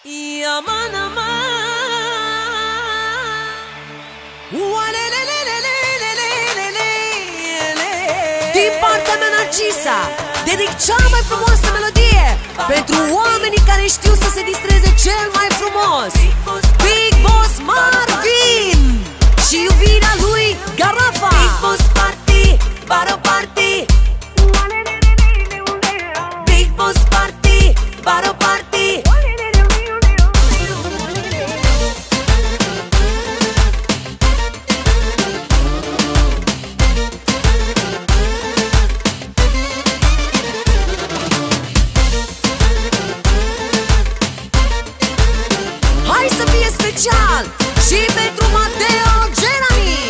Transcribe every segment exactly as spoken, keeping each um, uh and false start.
Aman aman, din partea mea, Narcisa, dedic cea mai frumoasă melodie pentru oamenii care știu să se distreze cel mai frumos. Big Boss Marvin și iubirea lui Garafa. Big Boss Party, Baro Party. Big Boss Party, Baro Party. Hai să fie special și pentru Mateo Gerami.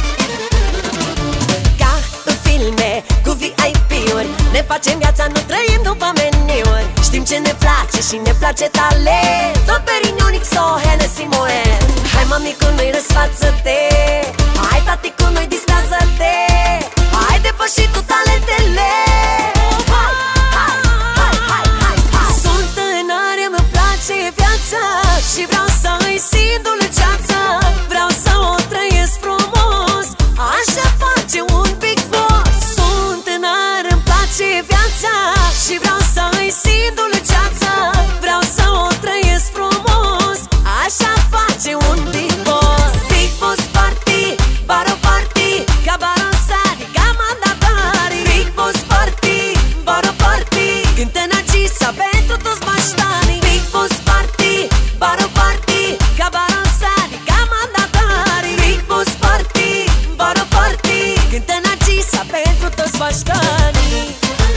Ca în filme cu V I P-uri ne facem viața, nu trăim după meniuri. Știm ce ne place și ne place talent. Dom Perignon, X O, Hennessy, Moet. Hai mamicu, nu-i răsfață-te. Hai taticu, nu-i distrează-te. Hai depăși tu talentele. Hai, hai, hai, hai, hai, hai. Sunt tânăr, îmi place viața și vreau să îi simt dulceața. Vreau să o trăiesc frumos, așa face un Big Boss. Sunt tânăr, îmi place viața și vreau să îi simt dulceața. Vreau să o trăiesc frumos, așa face un Big Boss. Big Boss Party, Baro Party, ca Baronsari, ca mandatari. Big Boss Party, Baro Party, cântă Narcisa pentru toți baștanii. Big Boss Party, Baro Party, ca Baronsari, ca mandatari. Big Boss Party, Baro Party, cântă Narcisa pentru toți baștanii.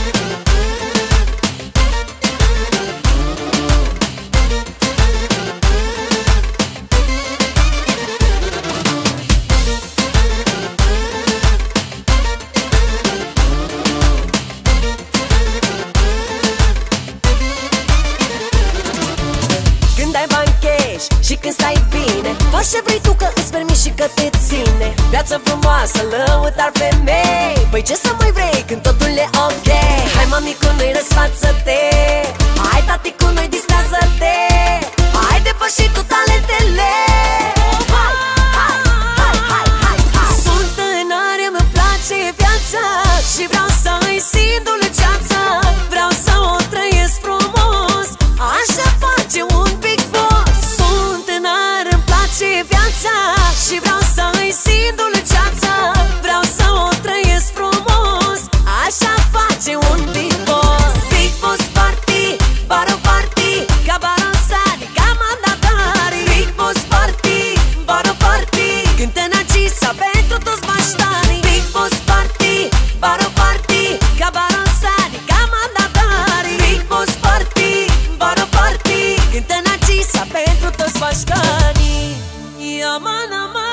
Când ai bani cash și când stai bine, faci ce vrei tu, că îți permiți și că te ține. Viață frumoasă, lăutar femei. Păi ce să mai vrei când totul e ok? Hai mamicu, nu-i răsfață-te. Hai taticu, nu-i distrează-te. Hai depăși tu talentele. Hai, hai, hai, hai, hai, hai. Sunt tânăr, îmi place viața și vreau să îi simt dulceața. Vreau să o trăiesc frumos, așa face un Big Boss. Sunt tânăr, îmi place viața și vreau să îi simt dulceața. Vreau să o trăiesc frumos, așa face un Big Boss. Big Boss Party, Baro Party, ca Baronsari, ca mandatari. Big Boss Party, Baro Party, cântă Narcisa pentru toți baștanii. Big Boss Party, Baro Party, ca Baronsari, ca mandatari. Big Boss Party, Baro Party, cântă Narcisa pentru toți baștanii. Aman aman,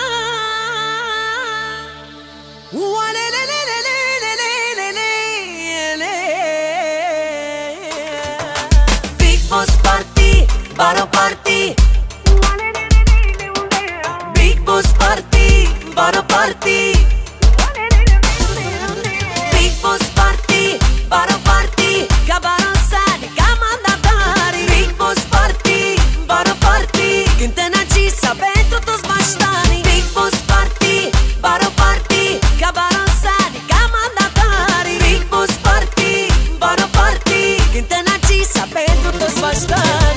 Big Boss Party, Baro Party. Big Boss Party, Baro Party. Big Boss Party, Baro Party, ca Baronsari, ca mandatari. Big Boss Party, Baro Party, cântă Narcisa pentru toți baștanii. Big Boss Party, Baro Party, ca Baronsari, ca mandatari. Big Boss Party, Baro Party, cântă Narcisa pentru toți baștanii.